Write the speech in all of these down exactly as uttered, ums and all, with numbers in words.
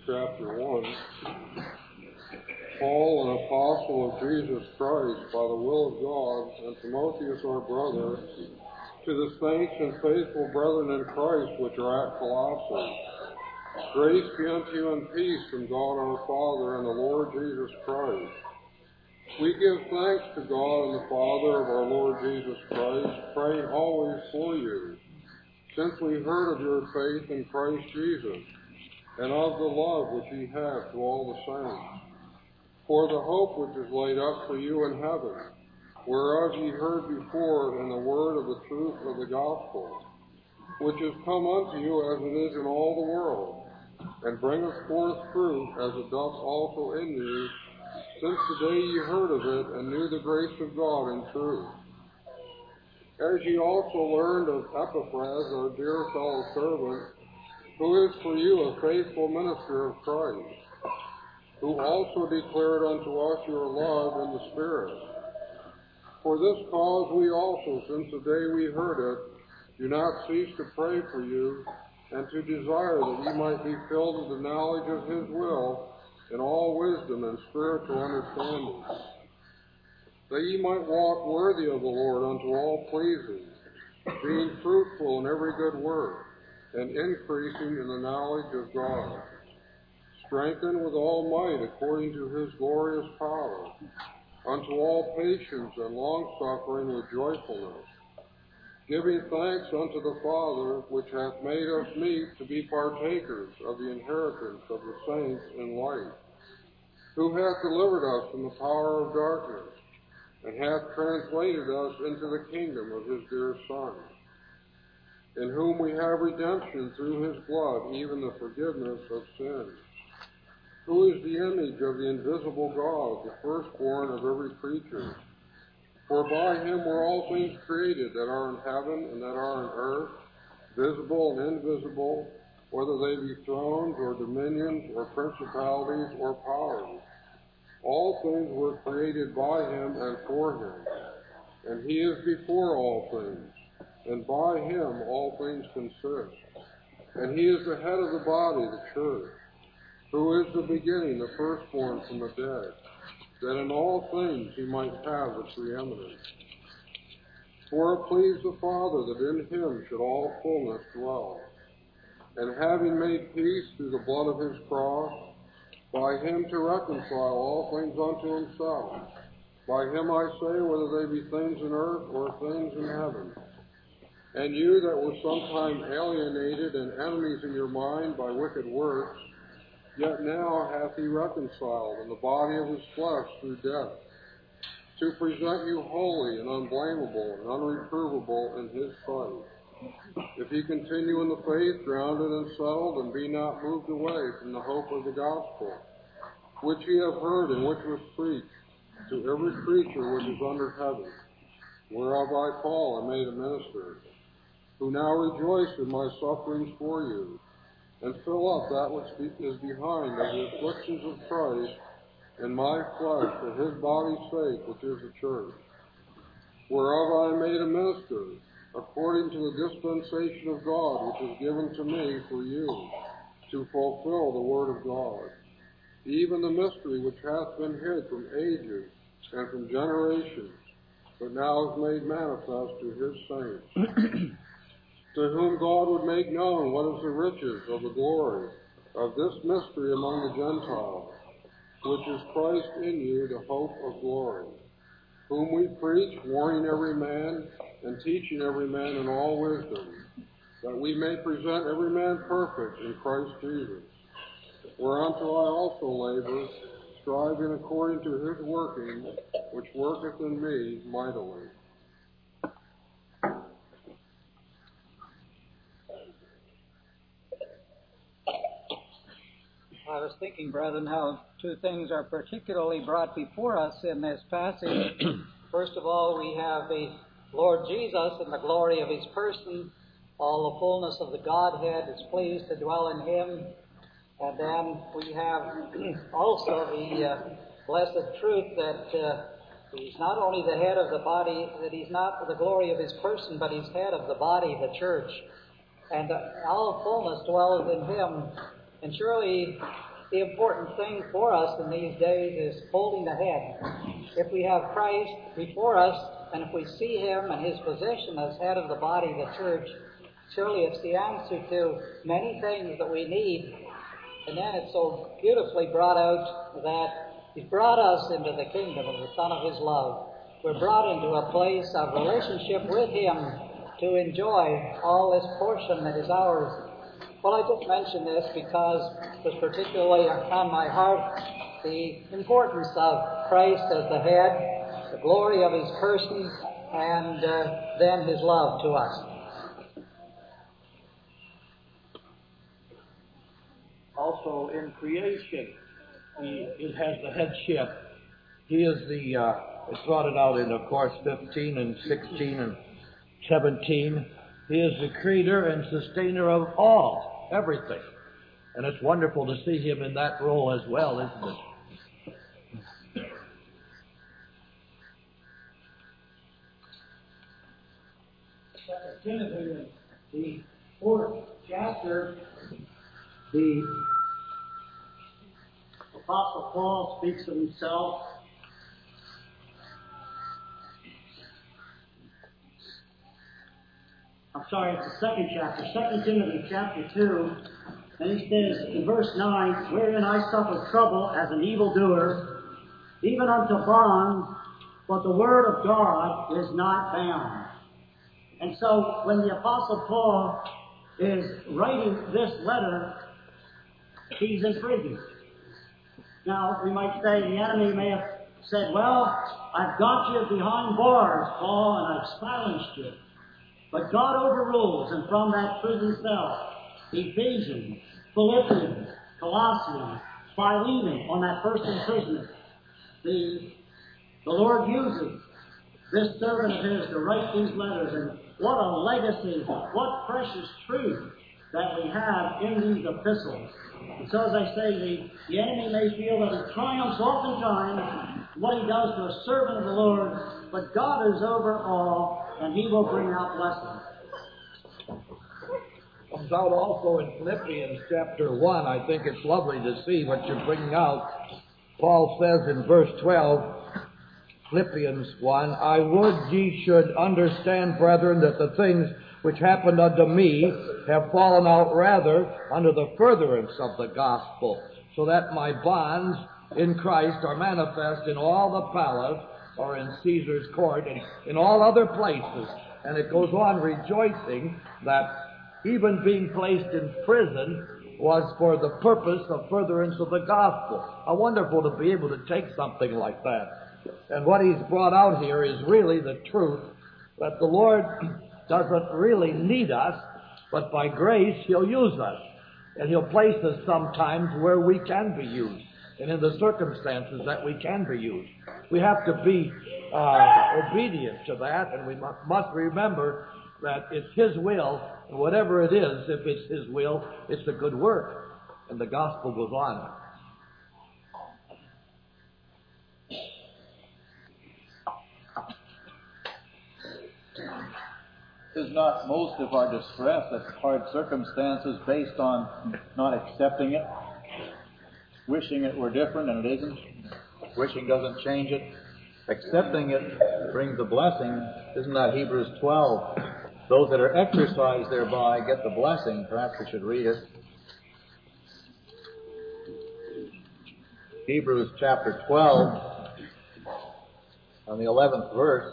chapter one. Paul, an apostle of Jesus Christ, by the will of God, and Timotheus our brother, to the saints and faithful brethren in Christ which are at Colossae. Grace be unto you and peace from God our Father and the Lord Jesus Christ. We give thanks to God and the Father of our Lord Jesus Christ, praying always for you, since we heard of your faith in Christ Jesus, and of the love which ye have to all the saints, for the hope which is laid up for you in heaven, whereof ye heard before in the word of the truth of the gospel, which is come unto you as it is in all the world, and bringeth forth fruit as it doth also in you, since the day ye heard of it and knew the grace of God in truth. As ye also learned of Epaphras, our dear fellow servant, who is for you a faithful minister of Christ, who also declared unto us your love in the Spirit. For this cause we also, since the day we heard it, do not cease to pray for you, and to desire that ye might be filled with the knowledge of his will, in all wisdom and spiritual understanding, that ye might walk worthy of the Lord unto all pleasing, being fruitful in every good work, and increasing in the knowledge of God, strengthened with all might according to his glorious power, unto all patience and long-suffering with joyfulness, giving thanks unto the Father, which hath made us meet to be partakers of the inheritance of the saints in light, who hath delivered us from the power of darkness, and hath translated us into the kingdom of his dear Son, in whom we have redemption through his blood, even the forgiveness of sins, who is the image of the invisible God, the firstborn of every creature. For by him were all things created that are in heaven and that are in earth, visible and invisible, whether they be thrones or dominions or principalities or powers. All things were created by him and for him. And he is before all things, and by him all things consist. And he is the head of the body, the church, who is the beginning, the firstborn from the dead, that in all things he might have the preeminence. For it pleased the Father that in him should all fullness dwell, and having made peace through the blood of his cross, by him to reconcile all things unto himself. By him I say, whether they be things in earth or things in heaven. And you that were sometime alienated and enemies in your mind by wicked works, yet now hath he reconciled in the body of his flesh through death, to present you holy and unblameable and unreprovable in his sight. If ye continue in the faith, grounded and settled, and be not moved away from the hope of the gospel, which ye have heard and which was preached to every creature which is under heaven, whereof I, Paul, am made a minister, who now rejoice in my sufferings for you, and fill up that which is behind of the afflictions of Christ in my flesh for his body's sake, which is the church, whereof I am made a minister, according to the dispensation of God, which is given to me for you, to fulfill the word of God, even the mystery which hath been hid from ages and from generations, but now is made manifest to his saints, to whom God would make known what is the riches of the glory of this mystery among the Gentiles, which is Christ in you, the hope of glory, whom we preach, warning every man and teaching every man in all wisdom, that we may present every man perfect in Christ Jesus, whereunto I also labor, striving according to his working, which worketh in me mightily. I was thinking, brethren, how two things are particularly brought before us in this passage. First of all, we have the Lord Jesus and the glory of his person. All the fullness of the Godhead is pleased to dwell in him. And then we have also the uh, blessed truth that uh, he's not only the head of the body, that he's not the glory of his person, but he's head of the body, the church. And uh, all fullness dwells in him. And surely the important thing for us in these days is holding the head. If we have Christ before us, and if we see Him and His position as head of the body of the church, surely it's the answer to many things that we need. And then it's so beautifully brought out that He's brought us into the kingdom of the Son of His love. We're brought into a place of relationship with Him to enjoy all this portion that is ours. Well, I just mention this because it was particularly on my heart the importance of Christ as the head, the glory of His person, and uh, then His love to us. Also in creation, He it has the headship. He is the, uh, it's brought it out in, of course, fifteen and sixteen and seventeen. He is the creator and sustainer of all, everything. And it's wonderful to see Him in that role as well, isn't it? Second Timothy, the fourth chapter, the Apostle Paul speaks of himself. I'm sorry, it's the second chapter, Second Timothy chapter two, and he says in verse nine, "Wherein I suffer trouble as an evildoer, even unto bonds, but the word of God is not bound." And so when the Apostle Paul is writing this letter, he's in prison. Now, we might say the enemy may have said, "Well, I've got you behind bars, Paul, and I've silenced you." But God overrules, and from that prison cell, Ephesians, Philippians, Colossians, Philemon, on that first imprisonment, the, the Lord uses this servant of His to write these letters, and what a legacy, what precious truth that we have in these epistles. And so, as I say, the, the enemy may feel that he triumphs oftentimes what he does to a servant of the Lord, but God is over all, and He will bring out blessing. Comes out also in Philippians chapter one. I think it's lovely to see what you're bringing out. Paul says in verse twelve, Philippians one, "I would ye should understand, brethren, that the things which happened unto me have fallen out rather unto the furtherance of the gospel, so that my bonds in Christ are manifest in all the palace, or in Caesar's court, and in all other places." And it goes on rejoicing that even being placed in prison was for the purpose of furtherance of the gospel. How wonderful to be able to take something like that. And what he's brought out here is really the truth that the Lord doesn't really need us, but by grace He'll use us. And He'll place us sometimes where we can be used, and in the circumstances that we can be used. We have to be uh, obedient to that, and we must, must remember that it's His will, and whatever it is, if it's His will, it's a good work. And the gospel goes on. Is not most of our distress at hard circumstances based on not accepting it, wishing it were different and it isn't, wishing doesn't change it, accepting it brings the blessing? Isn't that Hebrews twelve? Those that are exercised thereby get the blessing. Perhaps we should read it. Hebrews chapter twelve, on the eleventh verse.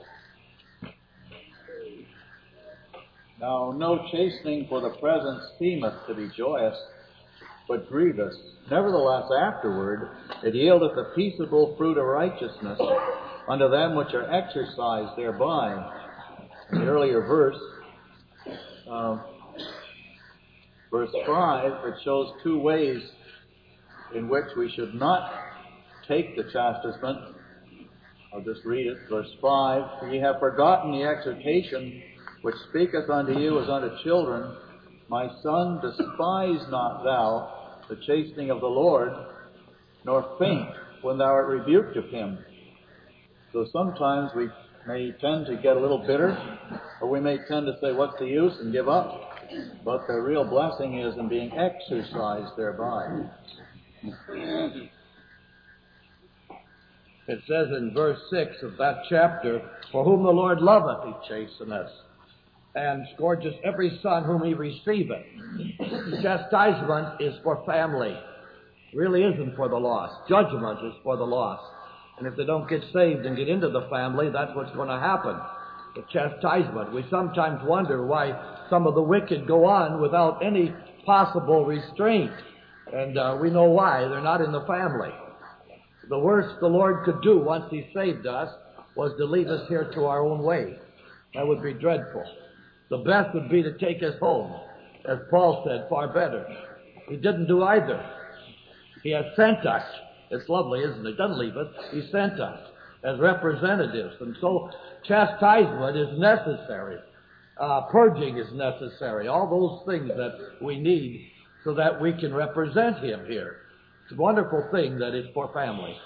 "Now no chastening for the present seemeth to be joyous, but grievous. Nevertheless afterward it yieldeth a peaceable fruit of righteousness unto them which are exercised thereby." In the earlier verse, uh, verse five, it shows two ways in which we should not take the chastisement. I'll just read it. Verse five, "For ye have forgotten the exhortation which speaketh unto you as unto children. My son, despise not thou the chastening of the Lord, nor faint when thou art rebuked of Him." So sometimes we may tend to get a little bitter, or we may tend to say, "What's the use?" and give up. But the real blessing is in being exercised thereby. It says in verse six of that chapter, "For whom the Lord loveth, he chasteneth, and scourges every son whom he receiveth." Chastisement is for family. It really isn't for the lost. Judgment is for the lost. And if they don't get saved and get into the family, that's what's going to happen. The chastisement. We sometimes wonder why some of the wicked go on without any possible restraint. And uh, we know why. They're not in the family. The worst the Lord could do once he saved us was to leave us here to our own way. That would be dreadful. The best would be to take us home. As Paul said, far better. He didn't do either. He has sent us. It's lovely, isn't it? Doesn't leave us. He sent us as representatives. And so chastisement is necessary. Uh, purging is necessary. All those things that we need so that we can represent him here. It's a wonderful thing that is for family.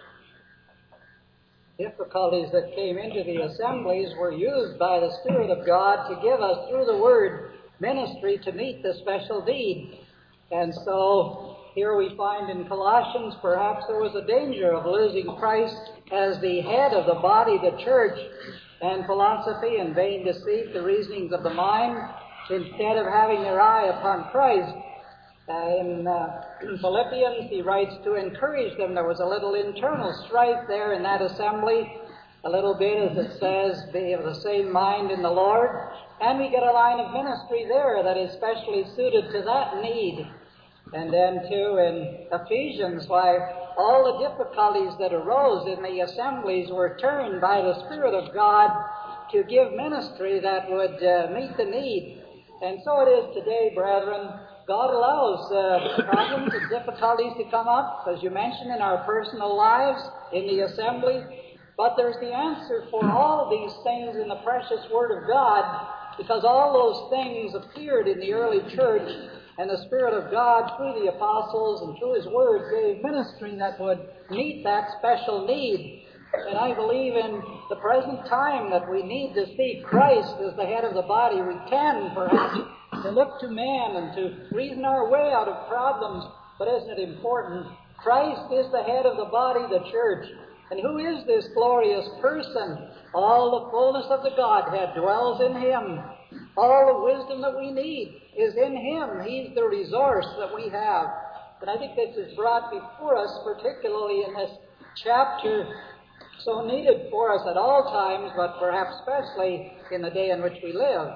Difficulties that came into the assemblies were used by the Spirit of God to give us, through the Word, ministry to meet the special need. And so here we find in Colossians perhaps there was a danger of losing Christ as the head of the body, the church, and philosophy and vain deceit, the reasonings of the mind, instead of having their eye upon Christ. Uh, in uh, Philippians, he writes to encourage them. There was a little internal strife there in that assembly, a little bit, as it says, be of the same mind in the Lord. And we get a line of ministry there that is specially suited to that need. And then, too, in Ephesians, why all the difficulties that arose in the assemblies were turned by the Spirit of God to give ministry that would uh, meet the need. And so it is today, brethren. God allows uh, problems and difficulties to come up, as you mentioned, in our personal lives, in the assembly. But there's the answer for all these things in the precious Word of God, because all those things appeared in the early church, and the Spirit of God, through the apostles and through His Word, gave ministry that would meet that special need. And I believe in the present time that we need to see Christ as the head of the body. We can, perhaps, to look to man and to reason our way out of problems. But isn't it important? Christ is the head of the body, the church. And who is this glorious person? All the fullness of the Godhead dwells in Him. All the wisdom that we need is in Him. He's the resource that we have. And I think this is brought before us, particularly in this chapter, so needed for us at all times, but perhaps especially in the day in which we live.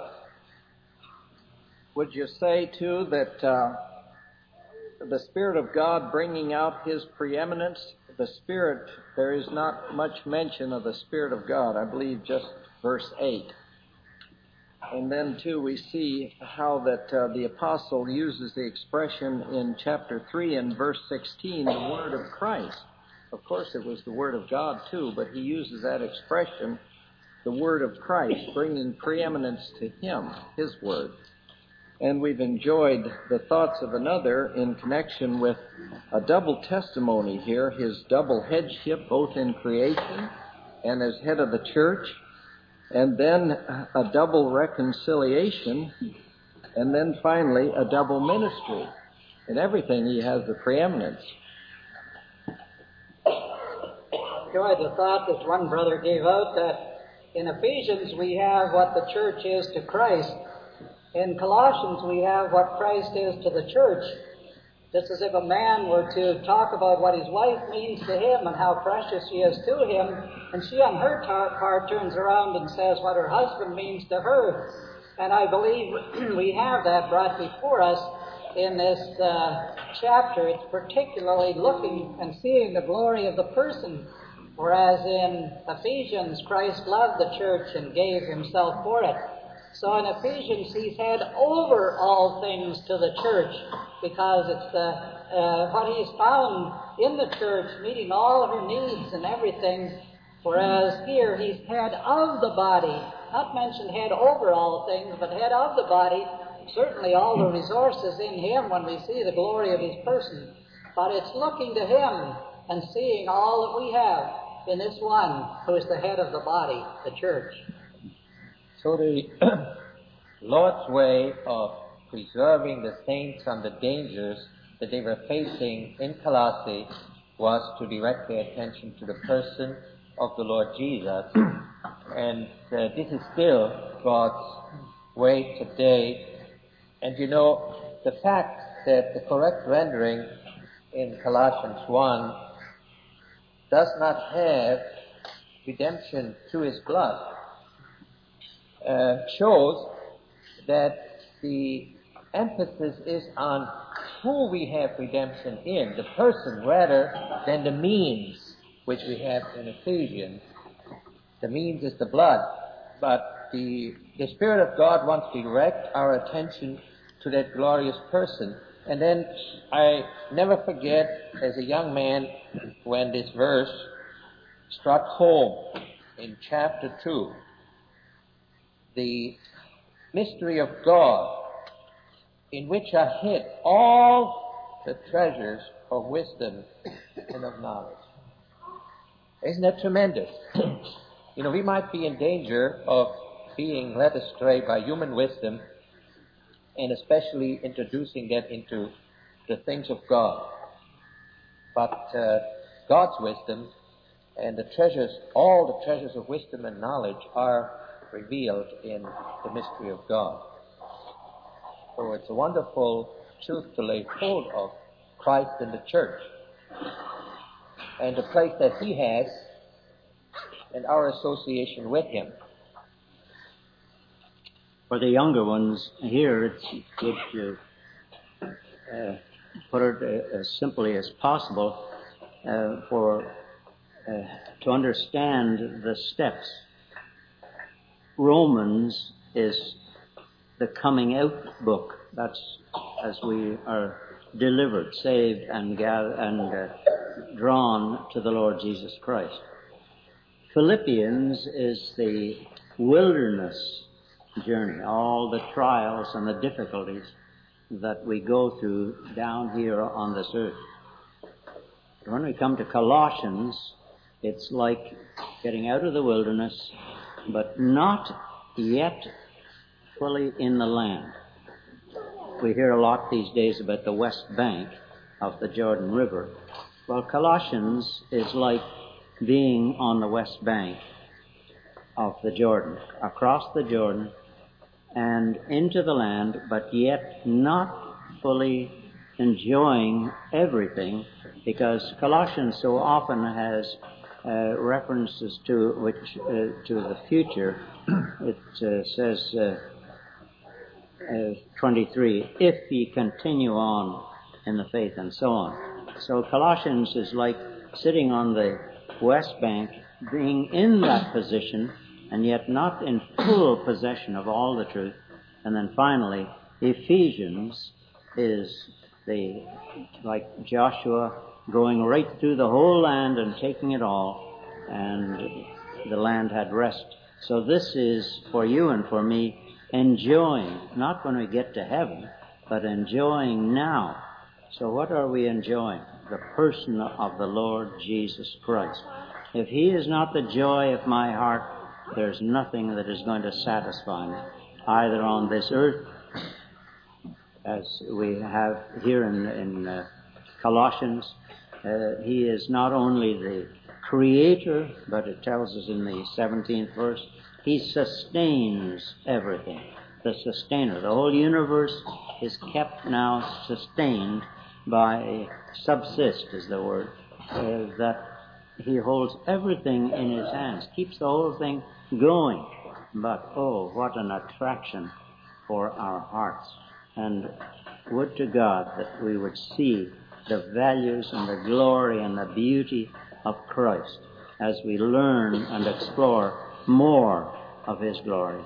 Would you say, too, that uh, the Spirit of God bringing out His preeminence, the Spirit, there is not much mention of the Spirit of God, I believe just verse eight. And then, too, we see how that uh, the apostle uses the expression in chapter three and verse sixteen, the Word of Christ. Of course, it was the Word of God, too, but he uses that expression, the Word of Christ, bringing preeminence to Him, His Word. And we've enjoyed the thoughts of another in connection with a double testimony here, his double headship, both in creation and as head of the church, and then a double reconciliation, and then finally a double ministry. In everything he has the preeminence. Enjoyed the thought that one brother gave out that in Ephesians we have what the church is to Christ. In Colossians we have what Christ is to the church. Just as if a man were to talk about what his wife means to him and how precious she is to him, and she on her tar- part turns around and says what her husband means to her. And I believe we have that brought before us in this uh, chapter. It's particularly looking and seeing the glory of the person. Whereas in Ephesians, Christ loved the church and gave Himself for it. So in Ephesians, He's head over all things to the church, because it's the, uh, what He's found in the church, meeting all her needs and everything. Whereas here, He's head of the body. Not mentioned head over all things, but head of the body. Certainly all the resources in Him when we see the glory of His person. But it's looking to Him and seeing all that we have in this one who is the head of the body, the church. So the Lord's way of preserving the saints from the dangers that they were facing in Colossae was to direct their attention to the person of the Lord Jesus. And uh, this is still God's way today. And you know, the fact that the correct rendering in Colossians one does not have redemption through his blood uh, shows that the emphasis is on who we have redemption in, the person, rather than the means, which we have in Ephesians. The means is the blood, but the, the Spirit of God wants to direct our attention to that glorious person. And then I never forget, as a young man, when this verse struck home in chapter two, the mystery of God, in which are hid all the treasures of wisdom and of knowledge. Isn't that tremendous? You know, we might be in danger of being led astray by human wisdom, and especially introducing that into the things of God. But uh, God's wisdom and the treasures, all the treasures of wisdom and knowledge are revealed in the mystery of God. So it's a wonderful truth to lay hold of Christ in the church and the place that he has and our association with him. For the younger ones here, it's good to uh, put it as simply as possible uh, for uh, to understand the steps. Romans is the coming out book. That's as we are delivered, saved, and gathered, and uh, drawn to the Lord Jesus Christ. Philippians is the wilderness journey, all the trials and the difficulties that we go through down here on this earth. When we come to Colossians, it's like getting out of the wilderness, but not yet fully in the land. We hear a lot these days about the west bank of the Jordan River. Well, Colossians is like being on the west bank of the Jordan, across the Jordan and into the land, but yet not fully enjoying everything, because Colossians so often has uh, references to which uh, to the future. It uh, says uh, uh, twenty-three, if ye continue on in the faith, and so on. So Colossians is like sitting on the west bank, being in that position, and yet not in full possession of all the truth. And then finally, Ephesians is the, like Joshua, going right through the whole land and taking it all, and the land had rest. So this is for you and for me, enjoying, not when we get to heaven, but enjoying now. So what are we enjoying? The person of the Lord Jesus Christ. If he is not the joy of my heart, there's nothing that is going to satisfy me, either on this earth, as we have here in, in uh, Colossians. Uh, he is not only the creator, but it tells us in the seventeenth verse, he sustains everything. The sustainer. The whole universe is kept now sustained by, subsist is the word, uh, that he holds everything in his hands, keeps the whole thing going. But, oh, what an attraction for our hearts. And would to God that we would see the values and the glory and the beauty of Christ as we learn and explore more of his glories.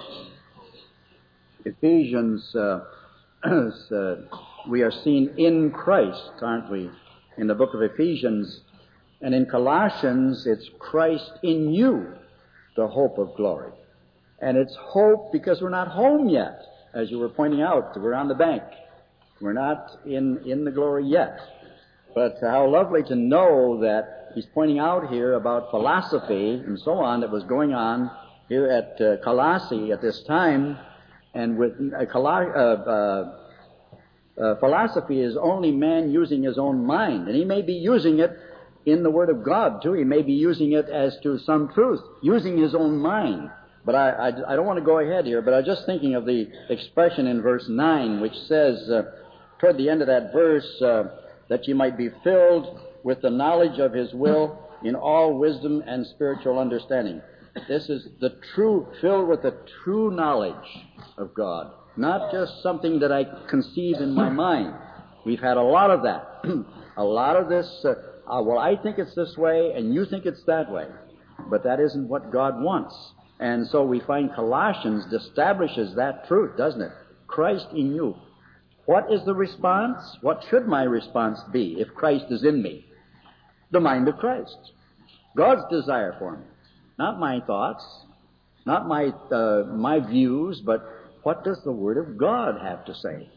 Ephesians, uh, uh, we are seen in Christ, aren't we? In the book of Ephesians. And in Colossians, it's Christ in you, the hope of glory. And it's hope because we're not home yet, as you were pointing out. We're on the bank. We're not in, in the glory yet. But how lovely to know that he's pointing out here about philosophy and so on that was going on here at uh, Colossae at this time. And with uh, Col- uh, uh, Uh, philosophy is only man using his own mind, and he may be using it in the Word of God, too. He may be using it as to some truth, using his own mind. But I, I, I don't want to go ahead here, but I was just thinking of the expression in verse nine, which says, uh, toward the end of that verse, uh, that you might be filled with the knowledge of His will in all wisdom and spiritual understanding. This is the true, filled with the true knowledge of God, not just something that I conceive in my mind. We've had a lot of that. A lot of this, uh, uh, well, I think it's this way, and you think it's that way. But that isn't what God wants. And so we find Colossians establishes that truth, doesn't it? Christ in you. What is the response? What should my response be if Christ is in me? The mind of Christ. God's desire for me. Not my thoughts, not my uh, my views, but what does the Word of God have to say?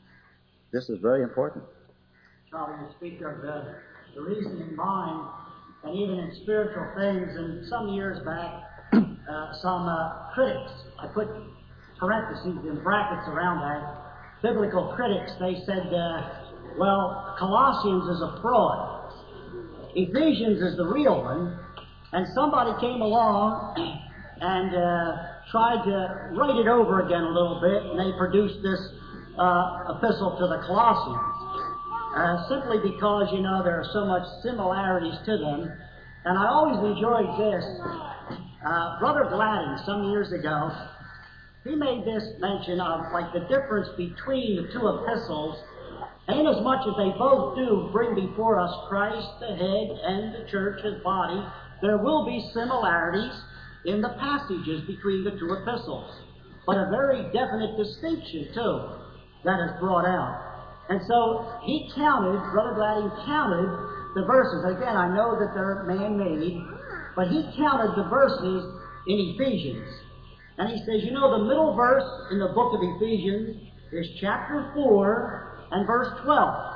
This is very important. Charlie, you speak of the, the reasoning mind, and even in spiritual things. And some years back, uh, some uh, critics, I put parentheses in brackets around that, biblical critics, they said, uh, well, Colossians is a fraud. Ephesians is the real one. And somebody came along and uh, tried to write it over again a little bit, and they produced this uh, epistle to the Colossians. Uh, simply because, you know, there are so much similarities to them. And I always enjoyed this. Uh, Brother Gladden, some years ago, he made this mention of, like, the difference between the two epistles. And inasmuch as they both do bring before us Christ, the head, and the church, his body, there will be similarities in the passages between the two epistles. But a very definite distinction, too, that is brought out. And so he counted, Brother Gladden counted the verses. Again, I know that they're man-made, but he counted the verses in Ephesians. And he says, you know, the middle verse in the book of Ephesians is chapter four and verse twelve.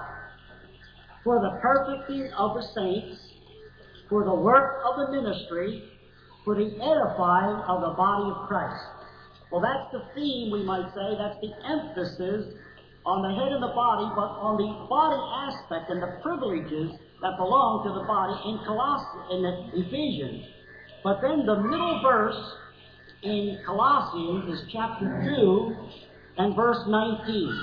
For the perfecting of the saints, for the work of the ministry, for the edifying of the body of Christ. Well, that's the theme, we might say. That's the emphasis on the head and the body, but on the body aspect and the privileges that belong to the body in Colossians, in the Ephesians. But then the middle verse in Colossians is chapter two and verse nineteen.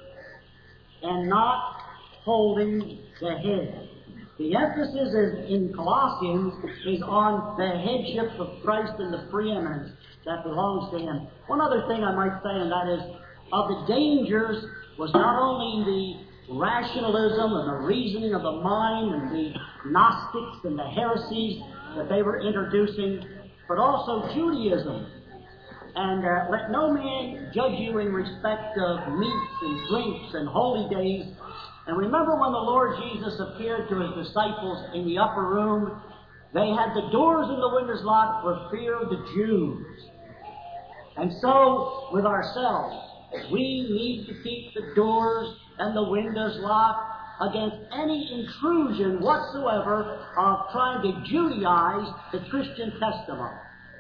And not holding the head. The emphasis is, in Colossians is on the headship of Christ and the preeminence that belongs to Him. One other thing I might say, and that is, of the dangers was not only the rationalism and the reasoning of the mind and the Gnostics and the heresies that they were introducing, but also Judaism. And uh, let no man judge you in respect of meats and drinks and holy days. And remember when the Lord Jesus appeared to His disciples in the upper room, they had the doors and the windows locked for fear of the Jews. And so, with ourselves, we need to keep the doors and the windows locked against any intrusion whatsoever of trying to Judaize the Christian testimony.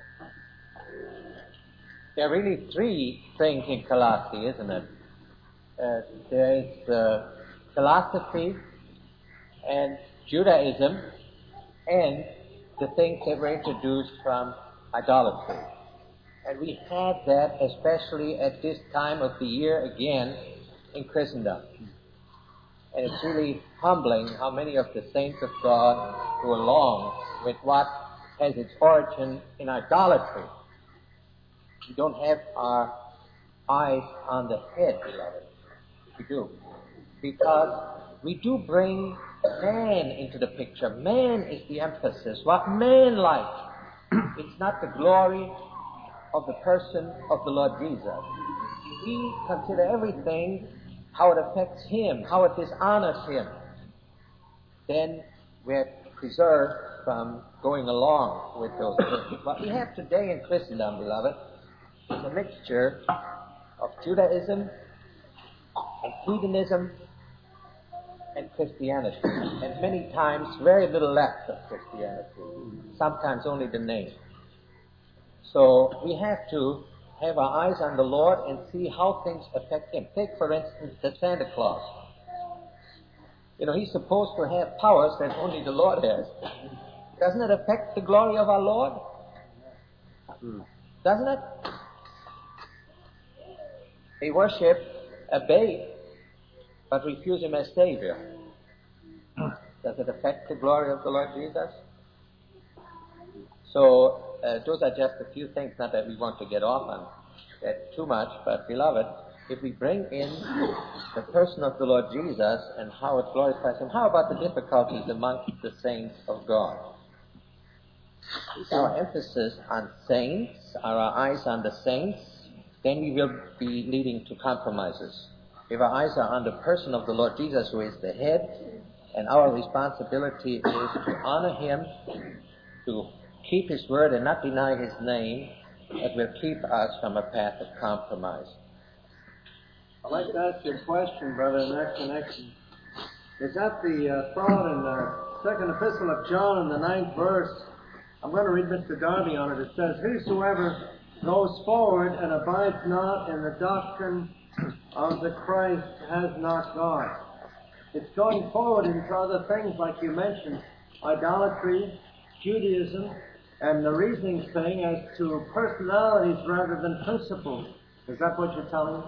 There are really three things in Colossae, isn't it? Uh, there is uh, philosophy and Judaism and the things that were introduced from idolatry. And we had that especially at this time of the year again in Christendom. And it's really humbling how many of the saints of God go along with what has its origin in idolatry. We don't have our eyes on the head, beloved. We do. Because we do bring man into the picture. Man is the emphasis. What man likes. It's not the glory of the person of the Lord Jesus. We consider everything, how it affects Him, how it dishonors Him. Then we're preserved from going along with those things. What we have today in Christendom, beloved, is a mixture of Judaism and heathenism and Christianity. And many times very little left of Christianity. Sometimes only the name. So we have to have our eyes on the Lord and see how things affect Him. Take, for instance, the Santa Claus. You know, he's supposed to have powers that only the Lord has. Doesn't it affect the glory of our Lord? Hmm. Doesn't it? They worship a babe, but refuse Him as Savior. Does it affect the glory of the Lord Jesus? So, uh, those are just a few things, not that we want to get off on that too much, but beloved, if we bring in the person of the Lord Jesus and how it glorifies Him, how about the difficulties amongst the saints of God? Is our emphasis on saints, are our eyes on the saints, then we will be leading to compromises. If our eyes are on the person of the Lord Jesus, who is the head, and our responsibility is to honor Him, to keep His word and not deny His name, it will keep us from a path of compromise. I'd like to ask you a question, brother, in that connection. Is that the uh, thought in the second epistle of John in the ninth verse? I'm going to read Mister Darby on it. It says, "Whosoever goes forward and abides not in the doctrine of the Christ has not God." It's going forward into other things like you mentioned, idolatry, Judaism, and the reasoning thing as to personalities rather than principles. Is that what you're telling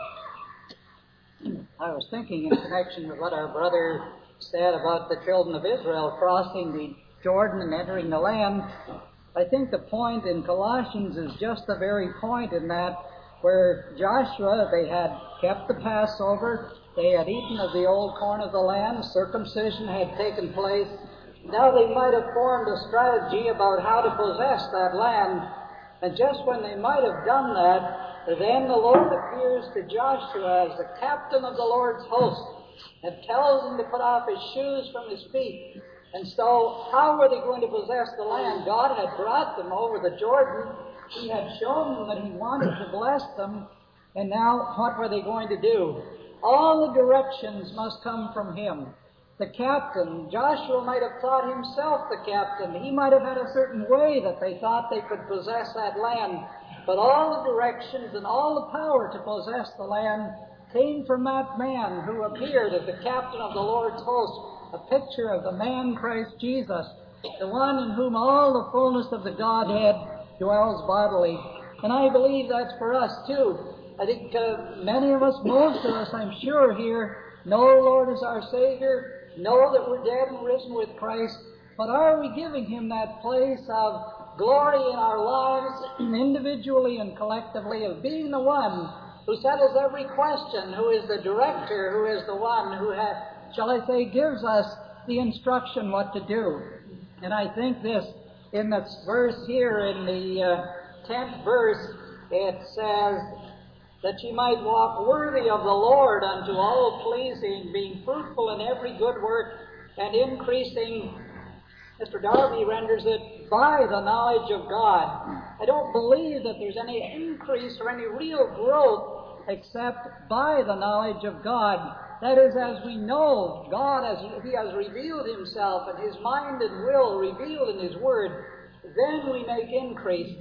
me? I was thinking in connection with what our brother said about the children of Israel crossing the Jordan and entering the land. I think the point in Colossians is just the very point in that where Joshua, they had kept the Passover, they had eaten of the old corn of the land, circumcision had taken place. Now they might have formed a strategy about how to possess that land. And just when they might have done that, then the Lord appears to Joshua as the captain of the Lord's host and tells him to put off his shoes from his feet. And so, how were they going to possess the land? God had brought them over the Jordan. He had shown them that He wanted to bless them. And now, what were they going to do? All the directions must come from Him. The captain, Joshua might have thought himself the captain. He might have had a certain way that they thought they could possess that land. But all the directions and all the power to possess the land came from that man who appeared as the captain of the Lord's host, a picture of the man Christ Jesus, the one in whom all the fullness of the Godhead dwells bodily. And I believe that's for us too. I think uh, many of us, most of us, I'm sure here, know the Lord as our Savior, know that we're dead and risen with Christ, but are we giving Him that place of glory in our lives, individually and collectively, of being the one who settles every question, who is the director, who is the one who has, shall I say, gives us the instruction what to do. And I think this, in this verse here, in the uh, tenth verse, it says that ye might walk worthy of the Lord unto all pleasing, being fruitful in every good work, and increasing, Mister Darby renders it, by the knowledge of God. I don't believe that there's any increase or any real growth except by the knowledge of God. That is, as we know God, as He has revealed Himself and His mind and will revealed in His Word, then we make increase.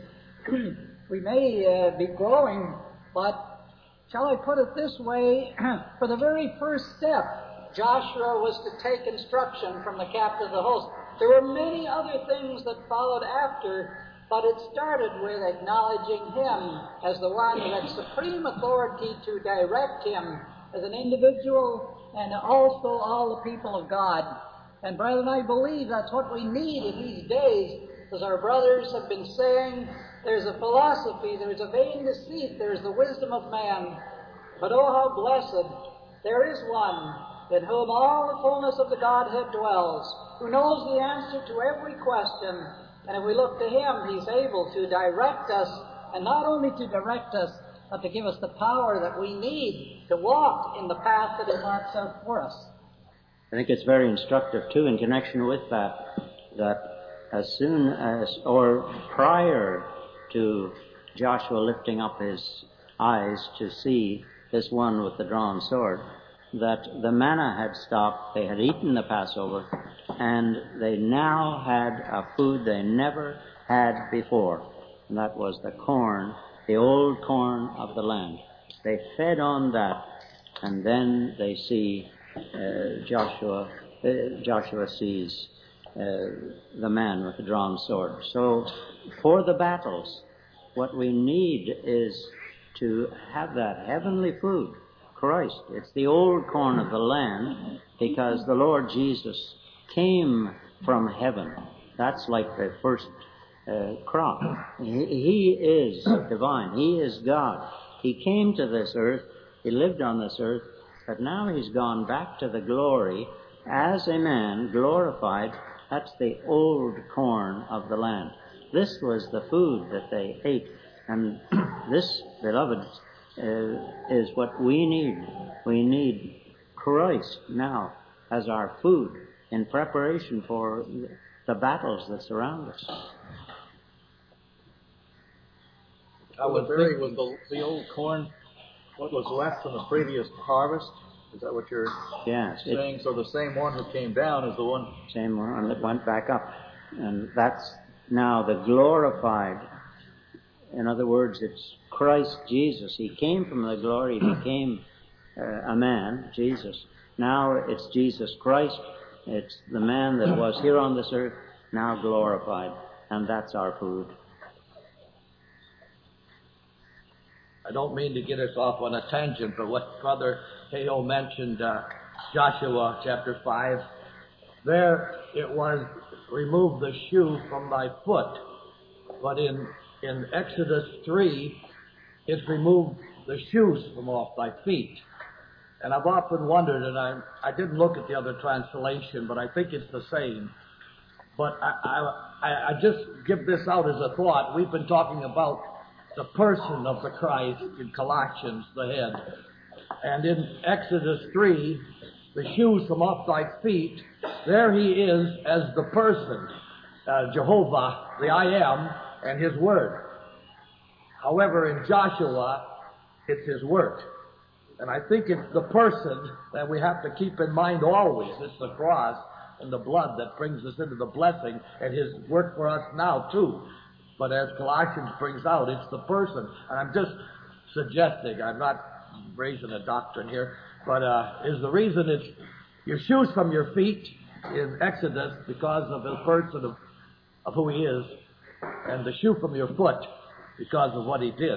We may uh, be growing, but shall I put it this way? For the very first step, Joshua was to take instruction from the captain of the host. There were many other things that followed after, but it started with acknowledging Him as the one who had supreme authority to direct him as an individual and also all the people of God. And brethren, I believe that's what we need in these days. As our brothers have been saying, there's a philosophy, there's a vain deceit, there's the wisdom of man. But oh, how blessed, there is one in whom all the fullness of the Godhead dwells, who knows the answer to every question. And if we look to Him, He's able to direct us, and not only to direct us, but to give us the power that we need to walk in the path that He marks out for us. I think it's very instructive, too, in connection with that, that as soon as, or prior to Joshua lifting up his eyes to see this one with the drawn sword, that the manna had stopped, they had eaten the Passover, and they now had a food they never had before. and that was the corn, the old corn of the land. They fed on that, and then they see uh, Joshua, uh, Joshua sees uh, the man with the drawn sword. So for the battles, what we need is to have that heavenly food, Christ. It's the old corn of the land, because the Lord Jesus came from heaven. That's like the first uh, crop. He, he is divine. He is God. He came to this earth. He lived on this earth. But now he's gone back to the glory as a man, glorified. That's the old corn of the land. This was the food that they ate. And this, beloved, uh, is what we need. We need Christ now as our food in preparation for the battles that surround us. I was very was the, the old corn, what was left from the previous harvest? Is that what you're yes, saying? it, so the same one who came down is the one... Same one that went back up. And that's now the glorified. In other words, it's Christ Jesus. He came from the glory. He became uh, a man, Jesus. Now it's Jesus Christ. It's the man that was here on this earth, now glorified. And that's our food. I don't mean to get us off on a tangent, but what Brother Hale mentioned, uh, Joshua chapter five, there it was, remove the shoe from thy foot. But in, in Exodus three, it's remove the shoes from off thy feet. And I've often wondered, and I, I didn't look at the other translation, but I think it's the same. But I, I, I just give this out as a thought. We've been talking about the person of the Christ in Colossians, the head. And in Exodus three, the shoes from off thy feet, there he is as the person, uh, Jehovah, the I am, and his word. However, in Joshua, it's his word. And I think it's the person that we have to keep in mind always. It's the cross and the blood that brings us into the blessing, and his work for us now too. But as Colossians brings out, it's the person. And I'm just suggesting, I'm not raising a doctrine here, but uh, is the reason it's your shoes from your feet in Exodus because of the person of, of who he is, and the shoe from your foot because of what he did.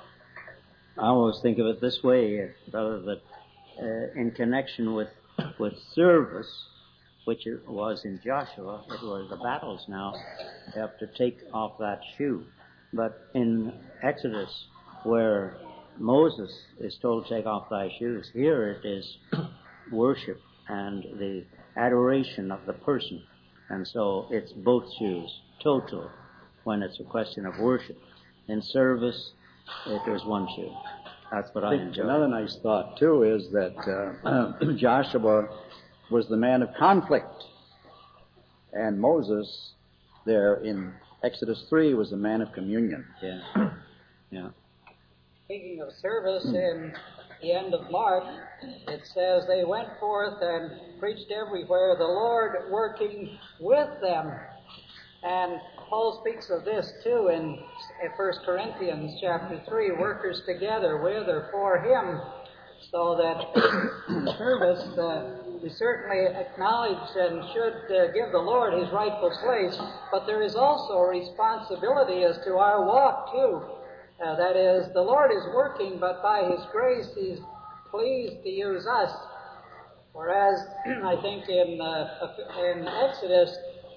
I always think of it this way, brother, that uh, in connection with, with service, which it was in Joshua, it was the battles now, you have to take off that shoe. But in Exodus, where Moses is told to take off thy shoes, here it is worship and the adoration of the person. And so it's both shoes, total, when it's a question of worship. In service, it was one shoe. That's what I, I enjoy. Another nice thought, too, is that uh, Joshua was the man of conflict. And Moses, there in Exodus three, was the man of communion. Yeah. Yeah. Speaking of service, in the end of Mark, it says, they went forth and preached everywhere, the Lord working with them. And Paul speaks of this too in First Corinthians chapter three, workers together with or for him, so that service, uh, we certainly acknowledge and should uh, give the Lord his rightful place, but there is also a responsibility as to our walk too. Uh, that is, the Lord is working, but by his grace he's pleased to use us. Whereas I think in, uh, in Exodus,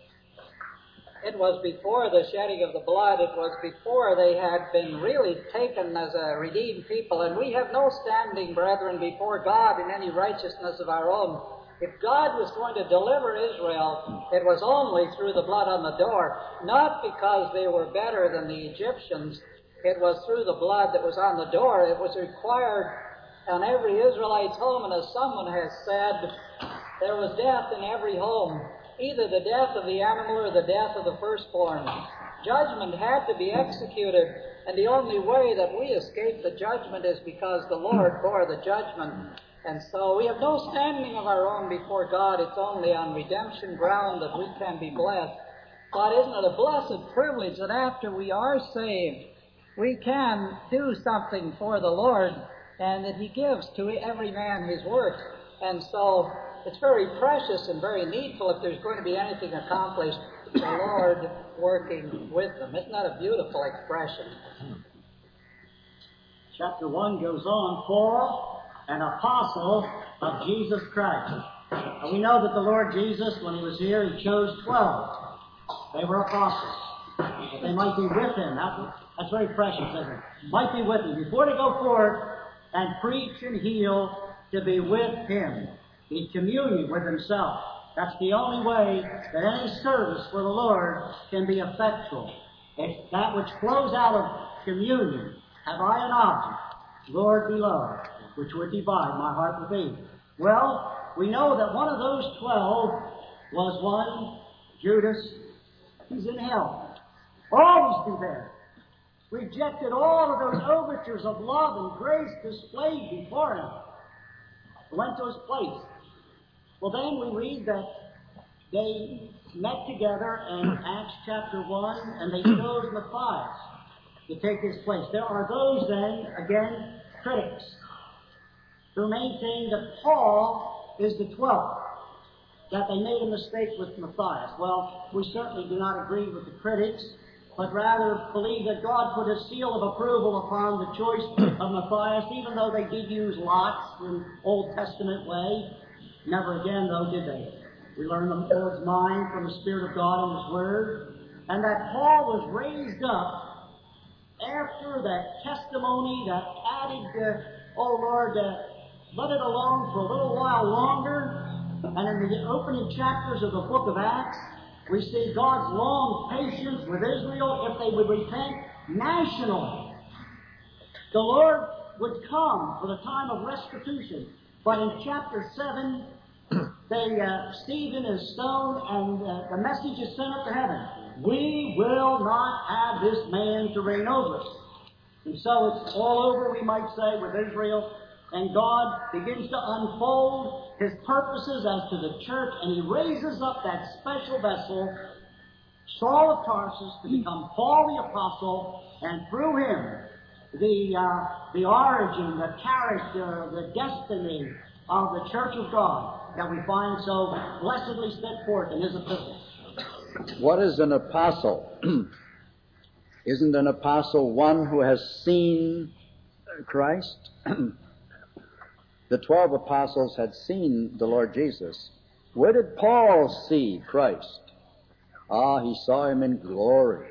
it was before the shedding of the blood. It was before they had been really taken as a redeemed people. And we have no standing, brethren, before God in any righteousness of our own. If God was going to deliver Israel, it was only through the blood on the door, not because they were better than the Egyptians. It was through the blood that was on the door. It was required on every Israelite's home. And as someone has said, there was death in every home. Either the death of the animal or the death of the firstborn. Judgment had to be executed, and the only way that we escape the judgment is because the Lord bore the judgment. And so we have no standing of our own before God. It's only on redemption ground that we can be blessed. But isn't it a blessed privilege that after we are saved, we can do something for the Lord, and that He gives to every man his work. And so it's very precious and very needful if there's going to be anything accomplished, the Lord working with them. Isn't that a beautiful expression? Chapter one goes on, Paul, an apostle of Jesus Christ. And we know that the Lord Jesus, when He was here, He chose twelve. They were apostles. That they might be with Him. That, that's very precious, isn't it? Might be with Him. Before they go forth and preach and heal, to be with Him. In communion with Himself. That's the only way that any service for the Lord can be effectual. It's that which flows out of communion. Have I an object, Lord beloved, which would divide my heart with Thee? Well, we know that one of those twelve was one, Judas. He's in hell. Always be there. Rejected all of those overtures of love and grace displayed before him. Went to his place. Well, then we read that they met together in Acts chapter one, and they chose Matthias to take his place. There are those then, again, critics, who maintain that Paul is the twelfth, that they made a mistake with Matthias. Well, we certainly do not agree with the critics, but rather believe that God put a seal of approval upon the choice of Matthias, even though they did use lots in Old Testament way. Never again, though, did they. We learn the Lord's mind from the Spirit of God in His Word, and that Paul was raised up after that testimony, that added, uh, oh Lord, uh, let it alone for a little while longer. And in the opening chapters of the book of Acts, we see God's long patience with Israel if they would repent nationally. The Lord would come for the time of restitution. But in chapter seven, they, uh, Stephen is stoned and uh, the message is sent up to heaven. We will not have this man to reign over us. And so it's all over, we might say, with Israel. And God begins to unfold His purposes as to the church, and He raises up that special vessel, Saul of Tarsus, to become Paul the Apostle, and through him, the uh, the origin, the character, the destiny of the Church of God that we find so blessedly set forth in His epistles. What is an apostle? Isn't an apostle one who has seen Christ? The twelve apostles had seen the Lord Jesus. Where did Paul see Christ? Ah, he saw Him in glory.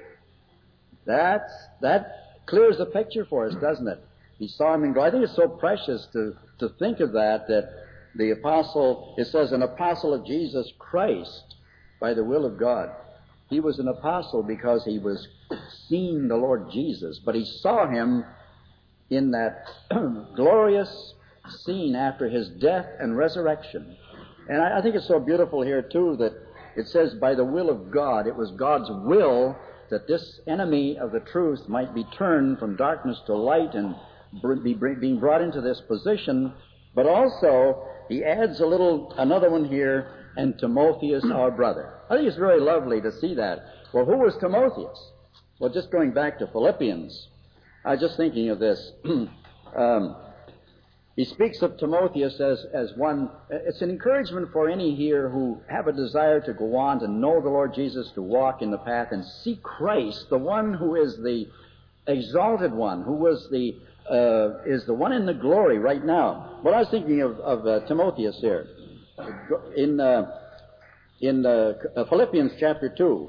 That's, that clears the picture for us, doesn't it? He saw Him in glory. I think it's so precious to, to think of that, that the apostle, it says, an apostle of Jesus Christ by the will of God. He was an apostle because he was seeing the Lord Jesus, but he saw Him in that glorious scene after His death and resurrection. And I, I think it's so beautiful here, too, that it says by the will of God. It was God's will that this enemy of the truth might be turned from darkness to light and be being brought into this position. But also, he adds a little, another one here, and Timotheus, our brother. I think it's very lovely to see that. Well, who was Timotheus? Well, just going back to Philippians, I was just thinking of this. um, He speaks of Timotheus as, as one, it's an encouragement for any here who have a desire to go on to know the Lord Jesus, to walk in the path and see Christ, the one who is the exalted one, who was the, uh, is the one in the glory right now. But I was thinking of, of uh, Timotheus here. In, uh, in uh, Philippians chapter two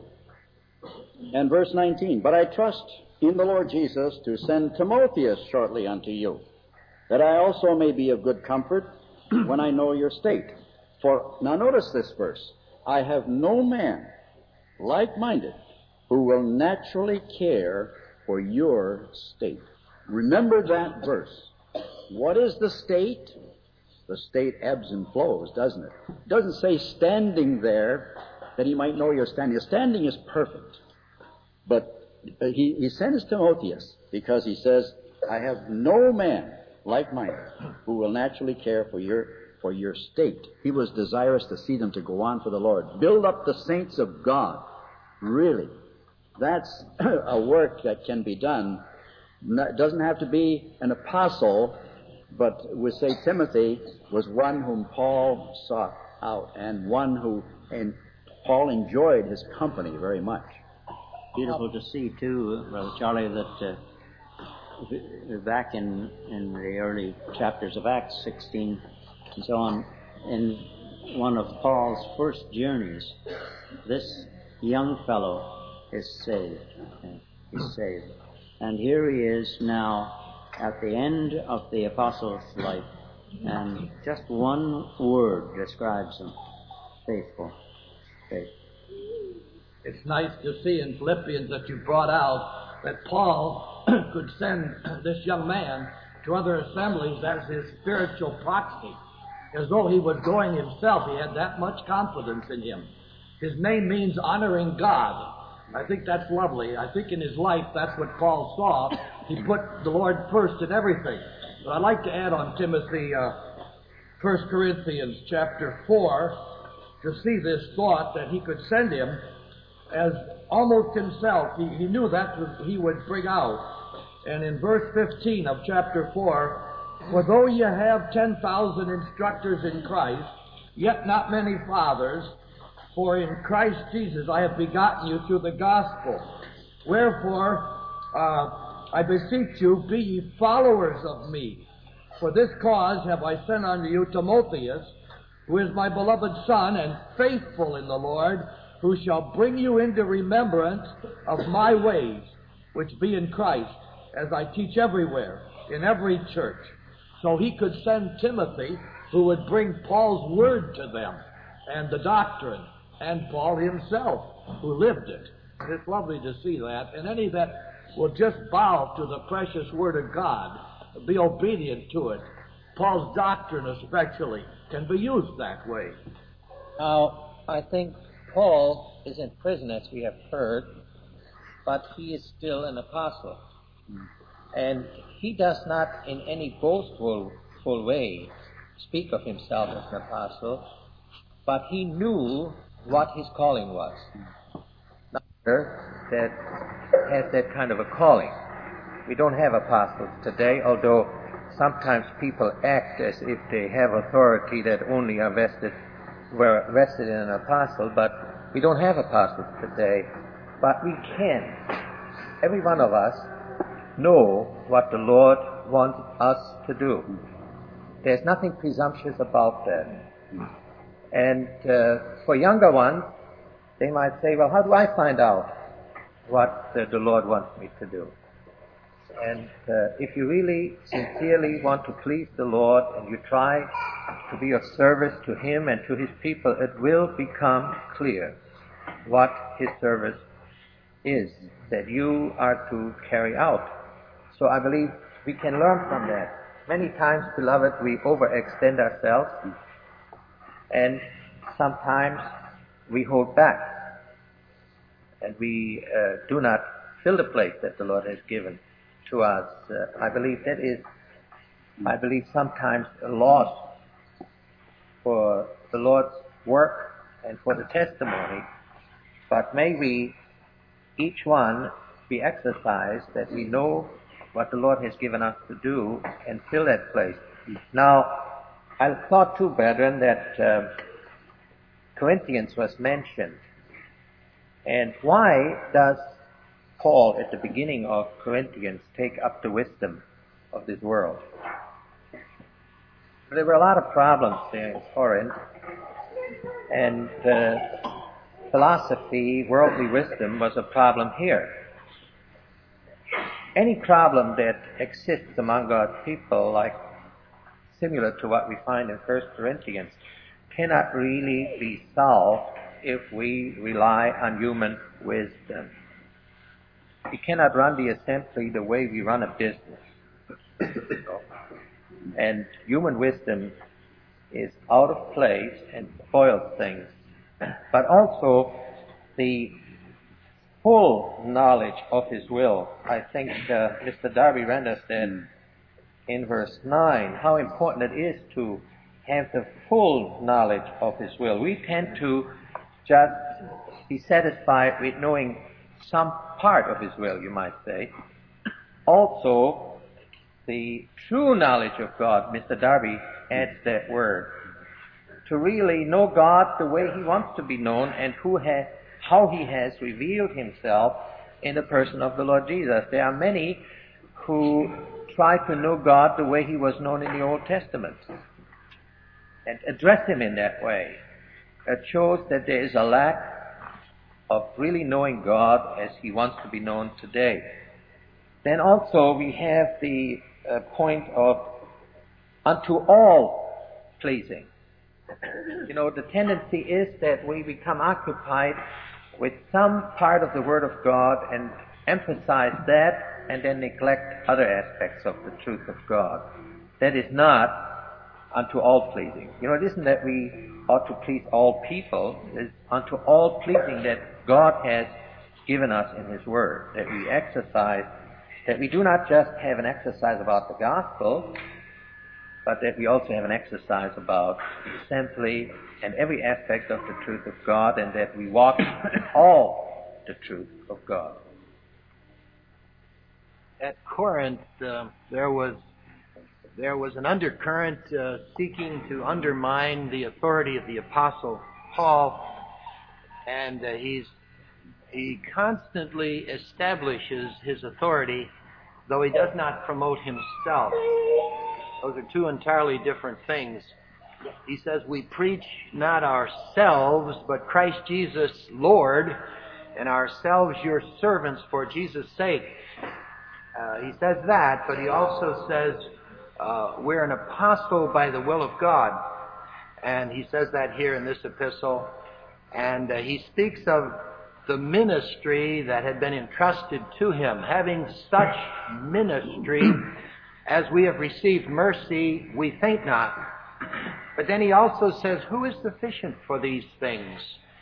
and verse nineteen, but I trust in the Lord Jesus to send Timotheus shortly unto you, that I also may be of good comfort when I know your state. For, now notice this verse, I have no man like-minded who will naturally care for your state. Remember that verse. What is the state? The state ebbs and flows, doesn't it? It doesn't say standing there that he might know your standing. Your standing is perfect. But he, he sends Timotheus because he says, I have no man like-minded who will naturally care for your for your state. He was desirous to see them to go on for the Lord. Build up the saints of God really. That's a work that can be done. It doesn't have to be an apostle, but we say Timothy was one whom Paul sought out, and one who, and Paul enjoyed his company very much. Beautiful to see, too, Brother Charlie, that uh, back in, in the early chapters of Acts sixteen and so on, in one of Paul's first journeys, this young fellow is saved. Okay? He's saved. And here he is now at the end of the apostle's life, and just one word describes him: faithful. Faithful. It's nice to see in Philippians that you brought out that Paul could send this young man to other assemblies as his spiritual proxy, as though he was going himself. He had that much confidence in him. His name means honoring God. I think that's lovely. I think in his life that's what Paul saw. He put the Lord first in everything. But I'd like to add on Timothy, uh, First Corinthians chapter four, to see this thought that he could send him as almost himself. He, he knew that's what he would bring out. And in verse fifteen of chapter four, for though ye have ten thousand instructors in Christ, yet not many fathers, for in Christ Jesus I have begotten you through the gospel. Wherefore, uh, I beseech you, be ye followers of me. For this cause have I sent unto you Timotheus, who is my beloved son, and faithful in the Lord, who shall bring you into remembrance of my ways, which be in Christ, as I teach everywhere, in every church. So he could send Timothy, who would bring Paul's word to them, and the doctrine, and Paul himself, who lived it. And it's lovely to see that. And any that will just bow to the precious word of God, be obedient to it. Paul's doctrine especially can be used that way. Now, I think Paul is in prison, as we have heard, but he is still an apostle. And he does not in any boastful full way speak of himself as an apostle, but he knew what his calling was. Another that has that kind of a calling. We don't have apostles today, although sometimes people act as if they have authority that only are vested, were vested in an apostle, but we don't have apostles today. But we can, every one of us, know what the Lord wants us to do. There's nothing presumptuous about that. And uh, for younger ones, they might say, well, how do I find out what uh, the Lord wants me to do? And uh, if you really sincerely want to please the Lord and you try to be of service to Him and to His people, it will become clear what His service is that you are to carry out. So I believe we can learn from that. Many times, beloved, we overextend ourselves, and sometimes we hold back, and we uh, do not fill the place that the Lord has given to us. Uh, I believe that is, I believe sometimes a loss for the Lord's work and for the testimony. But may we, each one, be exercised that we know what the Lord has given us to do and fill that place. Now, I thought too, brethren, that uh, Corinthians was mentioned. And why does Paul, at the beginning of Corinthians, take up the wisdom of this world? There were a lot of problems there in Corinth, and uh, philosophy, worldly wisdom was a problem here. Any problem that exists among God's people, like similar to what we find in First Corinthians, cannot really be solved if we rely on human wisdom. We cannot run the assembly the way we run a business. And human wisdom is out of place and spoils things. But also the full knowledge of His will. I think uh, Mister Darby Render said in verse nine how important it is to have the full knowledge of His will. We tend to just he's satisfied with knowing some part of his will, you might say. Also, the true knowledge of God, Mister Darby adds that word. To really know God the way he wants to be known and who has, how he has revealed himself in the person of the Lord Jesus. There are many who try to know God the way he was known in the Old Testament and address him in that way. It shows that there is a lack of really knowing God as he wants to be known today. Then also we have the uh, point of unto all pleasing. You know, the tendency is that we become occupied with some part of the Word of God and emphasize that and then neglect other aspects of the truth of God. That is not unto all pleasing. You know, it isn't that we ought to please all people. It's unto all pleasing that God has given us in His Word, that we exercise, that we do not just have an exercise about the gospel, but that we also have an exercise about simply and every aspect of the truth of God, and that we walk in all the truth of God. At Corinth, uh, there was there was an undercurrent uh, seeking to undermine the authority of the Apostle Paul, and uh, he's he constantly establishes his authority, though he does not promote himself. Those are two entirely different things. He says, we preach not ourselves, but Christ Jesus Lord, and ourselves your servants for Jesus' sake. Uh, he says that, but he also says, uh, we're an apostle by the will of God. And he says that here in this epistle. And uh, he speaks of the ministry that had been entrusted to him. Having such ministry, as we have received mercy, we faint not. But then he also says, who is sufficient for these things?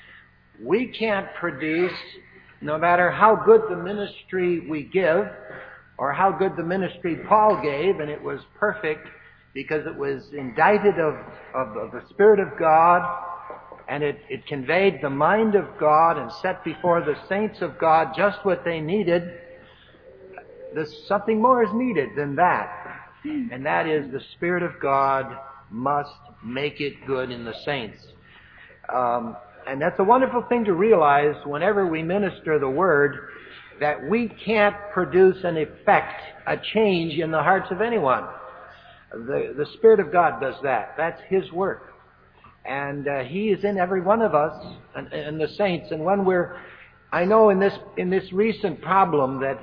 We can't produce, no matter how good the ministry we give, or how good the ministry Paul gave, and it was perfect because it was indicted of, of, of the Spirit of God, and it, it conveyed the mind of God and set before the saints of God just what they needed. There's something more is needed than that. And that is the Spirit of God must make it good in the saints. Um, and that's a wonderful thing to realize whenever we minister the Word, that we can't produce an effect, a change in the hearts of anyone. The, the Spirit of God does that. That's His work. And uh, He is in every one of us and, and the saints. And when we're, I know in this in this recent problem that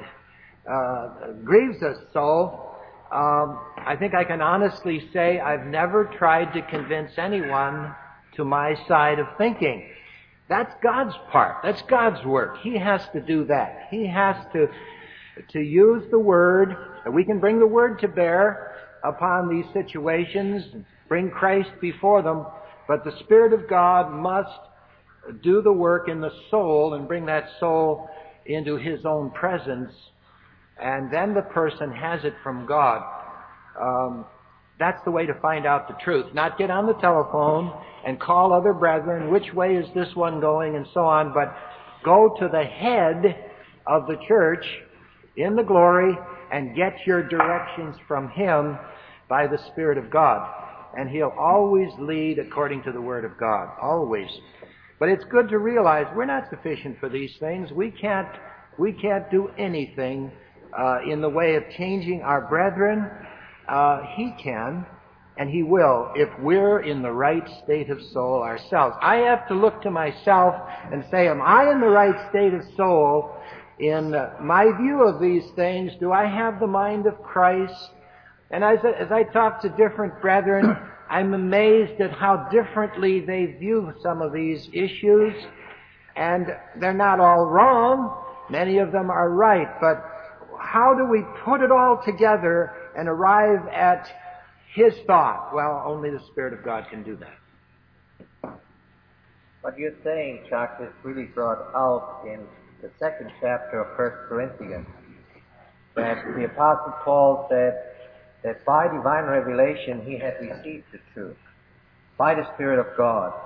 uh, grieves us so, um, I think I can honestly say I've never tried to convince anyone to my side of thinking. That's God's part. That's God's work. He has to do that. He has to to use the Word. We can bring the Word to bear upon these situations, bring Christ before them, but the Spirit of God must do the work in the soul and bring that soul into His own presence, and then the person has it from God. Um, that's the way to find out the truth. Not get on the telephone and call other brethren, which way is this one going, and so on, but go to the head of the church in the glory and get your directions from Him by the Spirit of God. And He'll always lead according to the Word of God. Always. But it's good to realize we're not sufficient for these things. We can't, we can't do anything uh, in the way of changing our brethren. Uh, he can, and He will, if we're in the right state of soul ourselves. I have to look to myself and say, am I in the right state of soul in uh, my view of these things? Do I have the mind of Christ? And as, as I talk to different brethren, I'm amazed at how differently they view some of these issues. And they're not all wrong. Many of them are right. But how do we put it all together and arrive at His thought? Well, only the Spirit of God can do that. What you're saying, Chuck, is really brought out in the second chapter of First Corinthians. That the Apostle Paul said that by divine revelation he had received the truth, by the Spirit of God.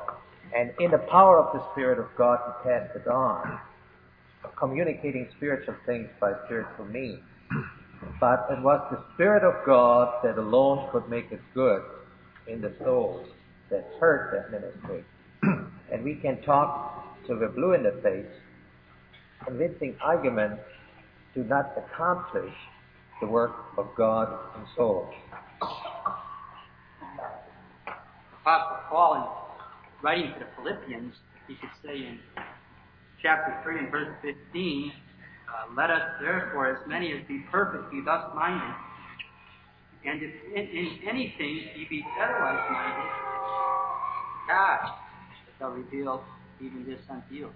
And in the power of the Spirit of God, he passed it on, communicating spiritual things by spiritual means. But it was the Spirit of God that alone could make it good in the souls that heard that ministry. And we can talk till we're blue in the face. Convincing arguments do not accomplish the work of God in souls. Apostle Paul, in writing to the Philippians, he could say in chapter three and verse fifteen, uh, let us therefore, as many as be perfect, be thus minded, and if in, in anything ye be otherwise minded, God shall reveal even this unto you.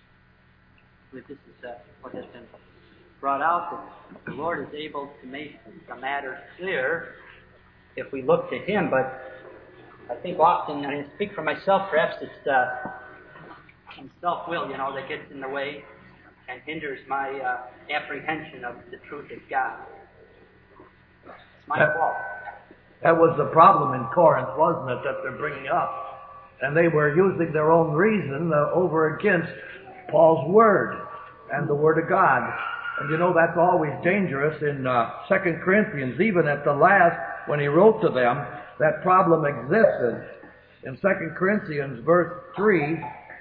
But this is uh, what has been brought out, that the Lord is able to make the matter clear if we look to Him. But I think often, and I speak for myself, perhaps it's uh, self-will, you know, that gets in the way and hinders my uh, apprehension of the truth of God. It's my that, fault. That was the problem in Corinth, wasn't it, that they're bringing up? And they were using their own reason uh, over against Paul's Word and the Word of God. And you know, that's always dangerous in uh, Second Corinthians. Even at the last, when he wrote to them, that problem existed. In Second Corinthians, verse three,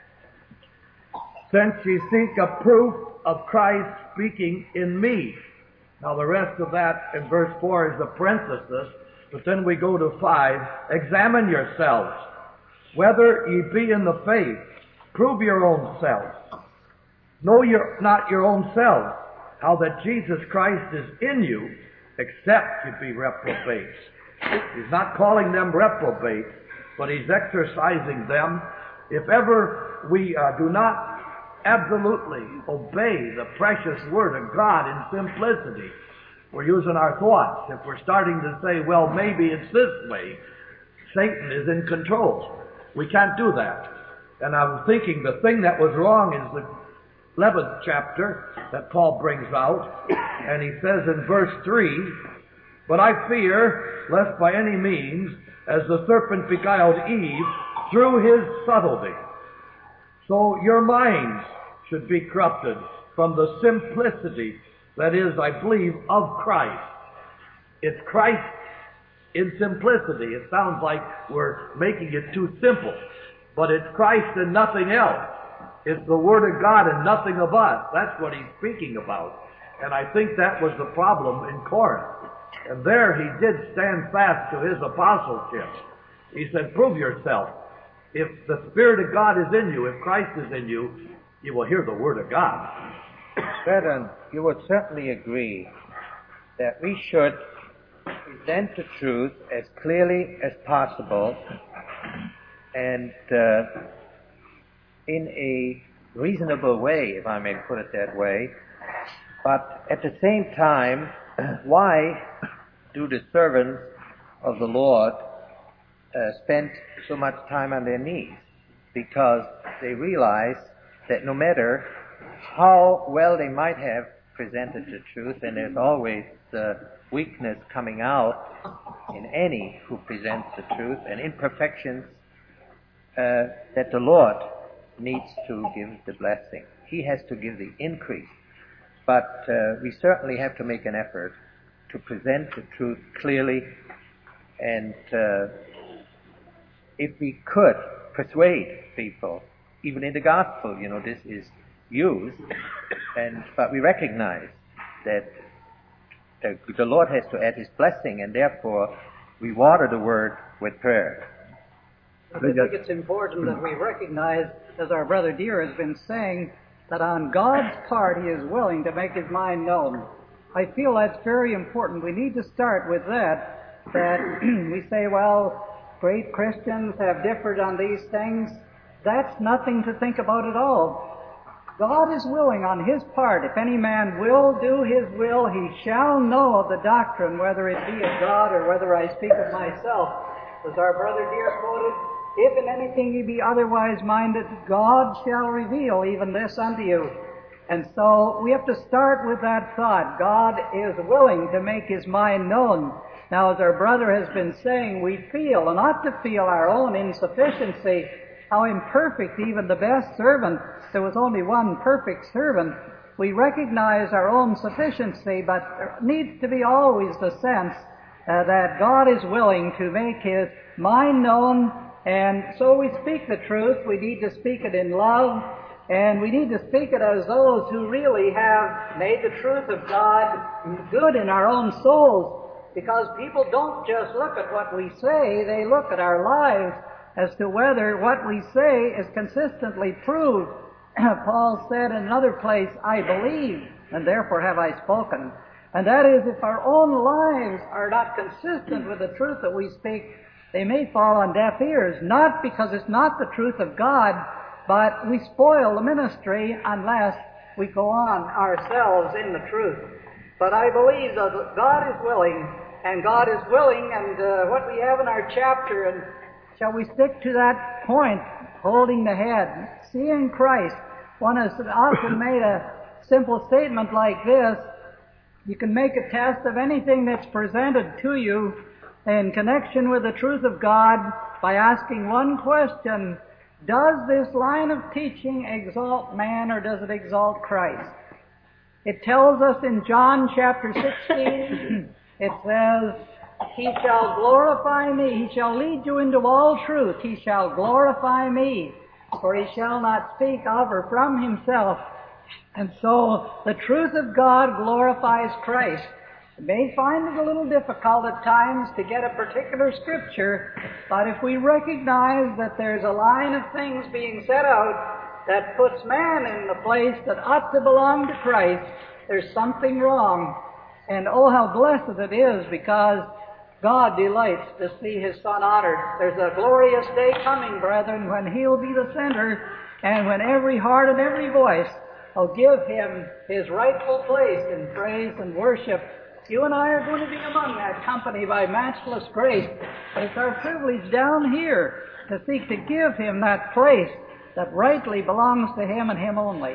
since ye seek a proof of Christ speaking in me. Now the rest of that in verse four is a parenthesis, but then we go to five, examine yourselves, whether ye be in the faith, prove your own selves. Know your, not your own selves, how that Jesus Christ is in you, except you be reprobates. He's not calling them reprobates, but he's exercising them. If ever we uh, do not absolutely obey the precious Word of God in simplicity, we're using our thoughts. If we're starting to say, well, maybe it's this way, Satan is in control. We can't do that. And I'm thinking the thing that was wrong is the eleventh chapter that Paul brings out, and he says in verse three, but I fear lest by any means, as the serpent beguiled Eve through his subtlety, so your minds should be corrupted from the simplicity that is, I believe, of Christ. It's Christ in simplicity. It sounds like we're making it too simple, but it's Christ and nothing else. It's the Word of God and nothing of us. That's what he's speaking about. And I think that was the problem in Corinth. And there he did stand fast to his apostleship. He said, prove yourself. If the Spirit of God is in you, if Christ is in you, you will hear the Word of God. Brethren, you would certainly agree that we should present the truth as clearly as possible and uh, in a reasonable way, if I may put it that way. But at the same time, why do the servants of the Lord uh, spend so much time on their knees? Because they realize that no matter how well they might have presented the truth, and there's always the weakness coming out in any who presents the truth, and imperfections, uh, that the Lord needs to give the blessing. He has to give the increase. But uh, we certainly have to make an effort to present the truth clearly, and uh, if we could persuade people, even in the gospel, you know, this is used, and but we recognize that uh, the Lord has to add His blessing, and therefore we water the Word with prayer. I think it's important that we recognize, as our brother Deere has been saying, that on God's part He is willing to make His mind known. I feel that's very important. We need to start with that, that we say, well, great Christians have differed on these things. That's nothing to think about at all. God is willing on His part. If any man will do His will, he shall know of the doctrine, whether it be of God or whether I speak of myself. As our brother Deere quoted, if in anything ye be otherwise minded, God shall reveal even this unto you. And so we have to start with that thought. God is willing to make His mind known. Now, as our brother has been saying, we feel, and ought to feel, our own insufficiency how imperfect even the best servant, there was only one perfect servant. We recognize our own sufficiency, but there needs to be always the sense uh, that God is willing to make His mind known, and so we speak the truth. We need to speak it in love, and we need to speak it as those who really have made the truth of God good in our own souls, because people don't just look at what we say, they look at our lives as to whether what we say is consistently proved. Paul said in another place, I believe, and therefore have I spoken. And that is, if our own lives are not consistent with the truth that we speak, they may fall on deaf ears, not because it's not the truth of God, but we spoil the ministry unless we go on ourselves in the truth. But I believe that God is willing, and God is willing, and uh, what we have in our chapter, and shall we stick to that point, holding the head, seeing Christ. One has often made a simple statement like this. You can make a test of anything that's presented to you in connection with the truth of God by asking one question: does this line of teaching exalt man, or does it exalt Christ? It tells us in John chapter sixteen, it says, He shall glorify me, He shall lead you into all truth, He shall glorify me, for He shall not speak of or from Himself. And so the truth of God glorifies Christ. You may find it a little difficult at times to get a particular scripture, but if we recognize that there's a line of things being set out that puts man in the place that ought to belong to Christ, there's something wrong. And oh, how blessed it is, because God delights to see His Son honored. There's a glorious day coming, brethren, when He'll be the center, and when every heart and every voice will give Him His rightful place in praise and worship. You and I are going to be among that company by matchless grace, but it's our privilege down here to seek to give Him that place that rightly belongs to Him and Him only.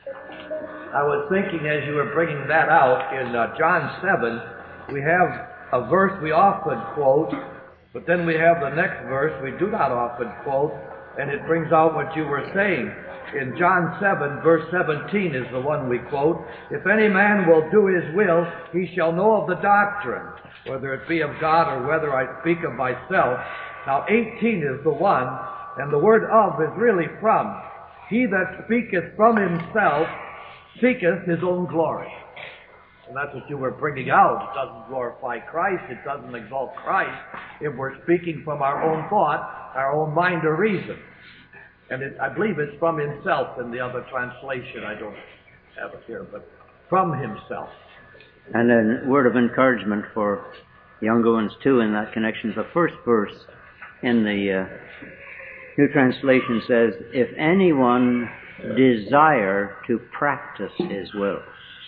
I was thinking as you were bringing that out, in uh, John seven, we have a verse we often quote, but then we have the next verse we do not often quote, and it brings out what you were saying. In John seven, verse seventeen is the one we quote. If any man will do his will, he shall know of the doctrine, whether it be of God or whether I speak of myself. Now eighteen is the one, and the word of is really from. He that speaketh from himself seeketh his own glory. And that's what you were bringing out. It doesn't glorify Christ. It doesn't exalt Christ if we're speaking from our own thought, our own mind or reason. And it, I believe it's from himself in the other translation. I don't have it here, but from himself. And a word of encouragement for younger ones too in that connection. The first verse in the uh, New Translation says, if anyone desire to practice his will.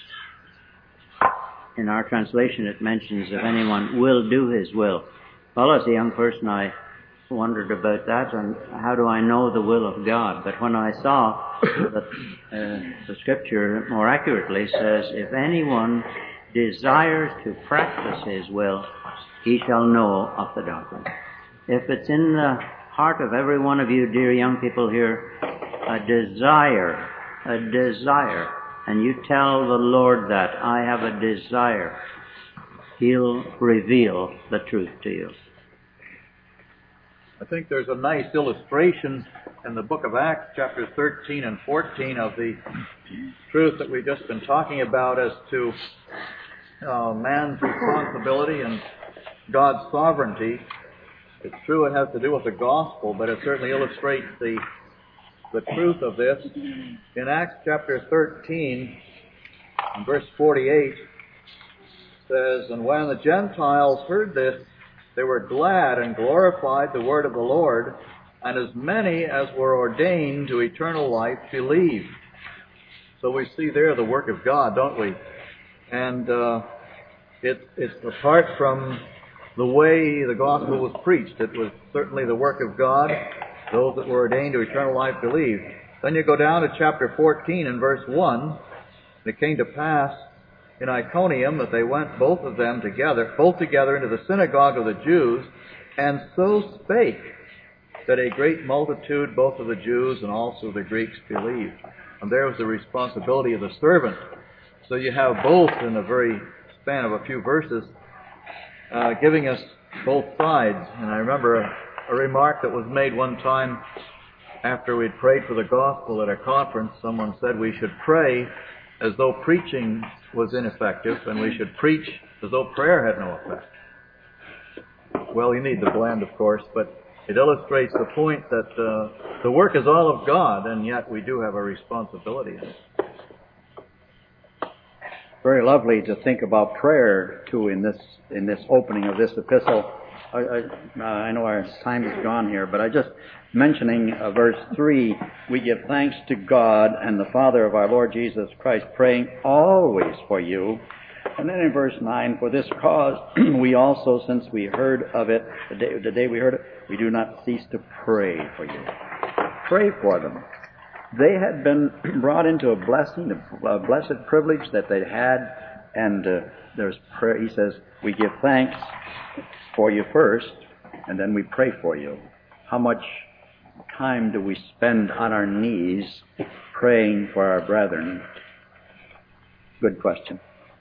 In our translation it mentions if anyone will do his will. Well, as a young person I wondered about that, and how do I know the will of God? But when I saw that uh, the Scripture more accurately says, if anyone desires to practice his will, he shall know of the doctrine. If it's in the heart of every one of you, dear young people here, a desire, a desire, and you tell the Lord that, I have a desire, He'll reveal the truth to you. I think there's a nice illustration in the book of Acts, chapters thirteen and fourteen, of the truth that we've just been talking about as to uh, man's responsibility and God's sovereignty. It's true it has to do with the gospel, but it certainly illustrates the the truth of this. In Acts chapter thirteen, and verse forty-eight, says, and when the Gentiles heard this, they were glad and glorified the word of the Lord, and as many as were ordained to eternal life believed. So we see there the work of God, don't we? And uh, it, it's apart from the way the gospel was preached. It was certainly the work of God. Those that were ordained to eternal life believed. Then you go down to chapter fourteen and verse one. It came to pass in Iconium that they went both of them together, both together into the synagogue of the Jews, and so spake that a great multitude, both of the Jews and also the Greeks, believed. And there was the responsibility of the servant. So you have both in a very span of a few verses, uh, giving us both sides. And I remember a, a remark that was made one time after we'd prayed for the gospel at a conference. Someone said we should pray as though preaching was ineffective, and we should preach as though prayer had no effect. Well, you need the blend, of course, but it illustrates the point that uh, the work is all of God, and yet we do have a responsibility in it. Very lovely to think about prayer too in this in this opening of this epistle. I, I, I know our time is gone here, but I just mentioning uh, verse three, we give thanks to God and the Father of our Lord Jesus Christ, praying always for you. And then in verse nine, for this cause we also, since we heard of it, the day, the day we heard it, we do not cease to pray for you. Pray for them. They had been brought into a blessing, a blessed privilege that they had, and uh, there's prayer. He says, we give thanks for you first, and then we pray for you. How much time do we spend on our knees praying for our brethren? Good question.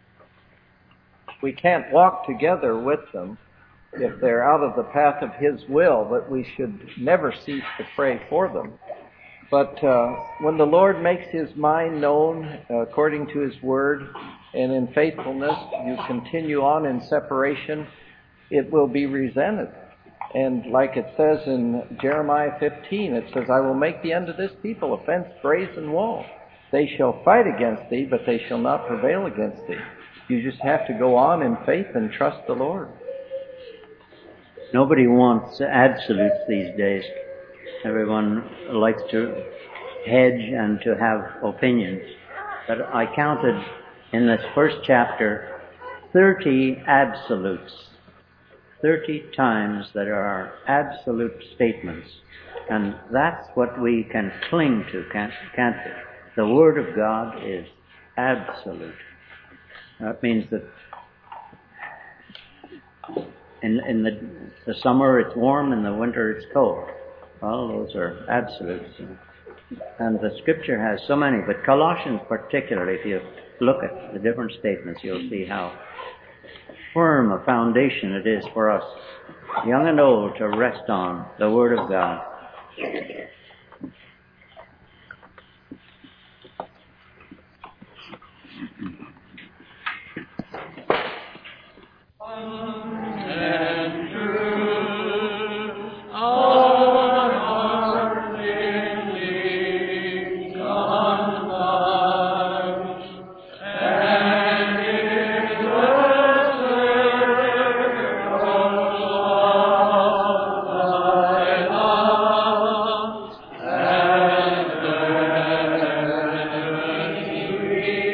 We can't walk together with them if they're out of the path of His will, but we should never cease to pray for them. But uh, when the Lord makes His mind known uh, according to His Word, and in faithfulness you continue on in separation, it will be resented. And like it says in Jeremiah fifteen, it says, I will make the end of this people a fenced brazen wall. They shall fight against thee, but they shall not prevail against thee. You just have to go on in faith and trust the Lord. Nobody wants absolutes these days. Everyone likes to hedge and to have opinions. But I counted in this first chapter thirty absolutes. Thirty times there are absolute statements. And that's what we can cling to, can't, can't we? The Word of God is absolute. That means that in, in the, the summer it's warm, in the winter it's cold. Well, those are absolutes. And the Scripture has so many, but Colossians particularly, if you look at the different statements, you'll see how firm a foundation it is for us, young and old, to rest on the Word of God.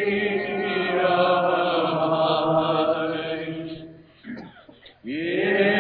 Yeah.